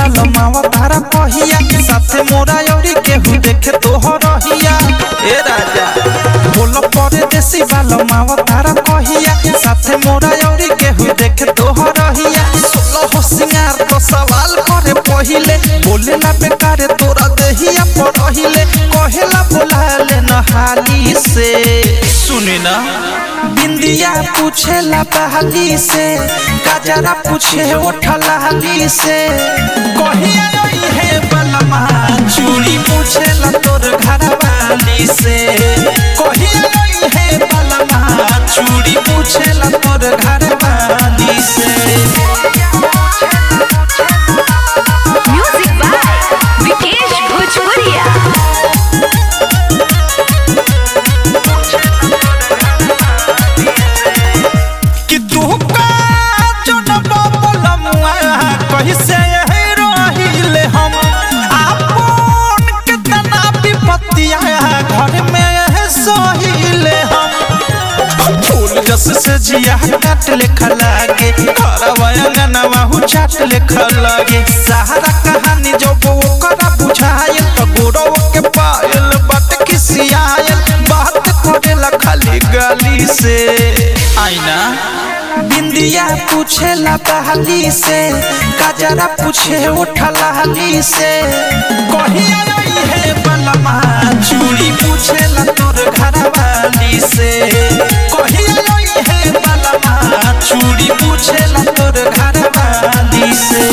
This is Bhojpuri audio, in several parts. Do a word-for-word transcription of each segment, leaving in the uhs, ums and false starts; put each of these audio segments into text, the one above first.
बालो मावा तारा कहिया साथे मोरा औरी केहू देखे तोहरहिया ए राजा बोल परदेसी बालो मावा तारा कहिया साथे मोरा औरी केहू देखे तोहरहिया सोलह सिंगार को सवाल करे पहिले बोले ना बेकार तोरा देहिया परहिले कहेला बोलाले नहाली से सुनी ना बिंदिया पूछेला पहली से गजरा पूछे उठला हली से कहिया आई है बलमा चूड़ी पूछेला तोर घर वाली से कहिया आई है बलमा चूड़ी पूछेला तोर घर वाली से म्यूजिक बाय विकेश भोजपुरिया से रहिले हम आपन कितना विपत्तिया घर में सहिले हम फूल जस से जिया काट लेखा लागे घरवा अंगनवा हु चाट लेखा लागे सहारा कहानी जब ओकरा बुझाए तो गोरो के पायल बात खिसियाए बात करेला खाली गाली से आईना बिंदिया पूछेला पहली से गजरा पूछे उठला हली से कहिया आई है बलमा चूड़ी पूछेला तोर घर वाली से कहिया आई है बलमा चूड़ी पूछेला तोर घर वाली से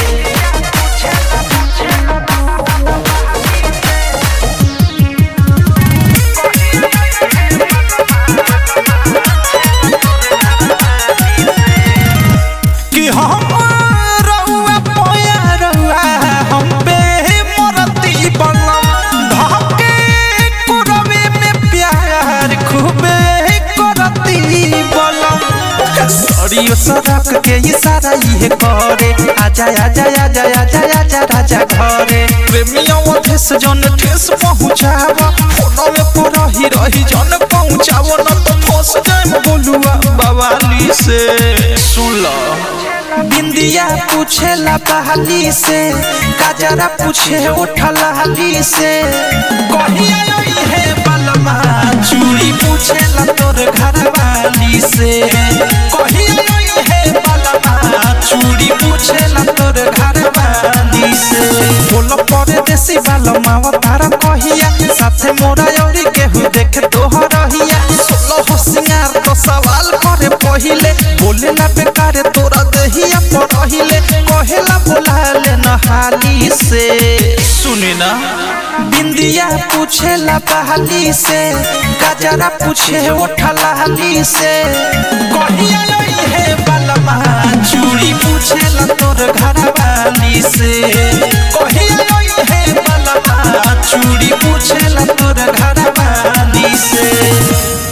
सरियो सड़क के इशारा ये करे आजा आजा आजा आजा आजा राजा घरे प्रेमियों ठेस जन ठेस पहुँचावा फोनो में परही रही जन पहुँचावो न तो फंस जाए बोलुआ बवाली से सुन लो बिंदिया पूछेला पहली से गजरा पूछे उठला हली से कहिया आई है बलमा चूड़ी पूछेला तोर घर वाली से कहिया आई है बलमा चूड़ी पूछेला तोर घर वाली से बोल परदेसी बालो मावा तारा कहिया साथे मोरा औरी केहू देखे तोहरहिया सोलह सिंगार को सवाल करे पहिले बोले ना बेकार तोरा देहिया परहिले कहेला बोलाले नहाली से सुनी ना बिंदिया पूछेला पहली से गजरा पूछे उठला हली से कहिया आई है बलमा चूड़ी पूछेला तोर घर वाली से कहिया आई है बलमा चूड़ी पूछेला तोर घर वाली से।